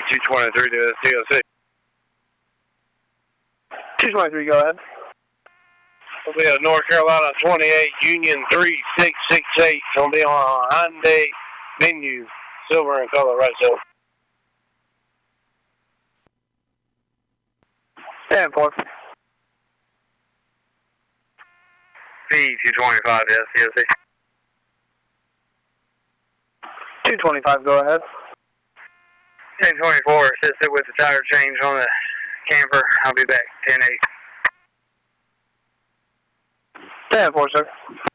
223 to COC. 223, go ahead. We'll be at North Carolina 28, Union 3668. It'll be on a Hyundai Venue, silver in color, right side. And 4. P225 to COC. 225, go ahead. 1024, assisted with the tire change on the camper. I'll be back 10-8. 10-4, sir.